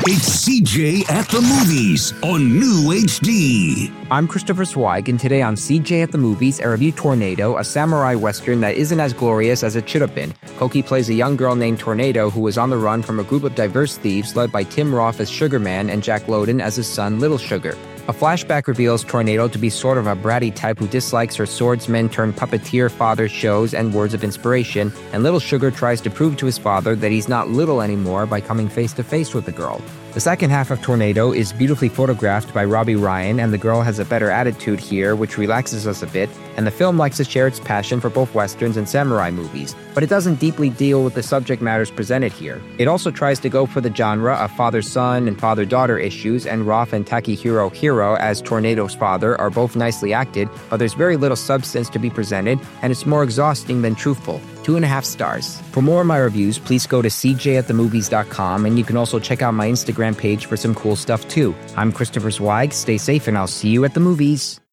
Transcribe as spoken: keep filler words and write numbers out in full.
It's C J at the Movies on New H D. I'm Christopher Zweig, and today on C J at the Movies, I review Tornado, a samurai western that isn't as glorious as it should have been. Koki plays a young girl named Tornado who is on the run from a group of diverse thieves led by Tim Roth as Sugar Man and Jack Lowden as his son Little Sugar. A flashback reveals Tornado to be sort of a bratty type who dislikes her swordsman-turned-puppeteer father's shows and words of inspiration, and Little Sugar tries to prove to his father that he's not little anymore by coming face-to-face with the girl. The second half of Tornado is beautifully photographed by Robbie Ryan, and the girl has a better attitude here, which relaxes us a bit, and the film likes to share its passion for both westerns and samurai movies, but it doesn't deeply deal with the subject matters presented here. It also tries to go for the genre of father-son and father-daughter issues, and Roth and Takehiro Hiro as Tornado's father are both nicely acted, but there's very little substance to be presented, and it's more exhausting than truthful. Two and a half stars. For more of my reviews, please go to c j at the movies dot com, and you can also check out my Instagram page for some cool stuff too. I'm Christopher Zweig. Stay safe, and I'll see you at the movies.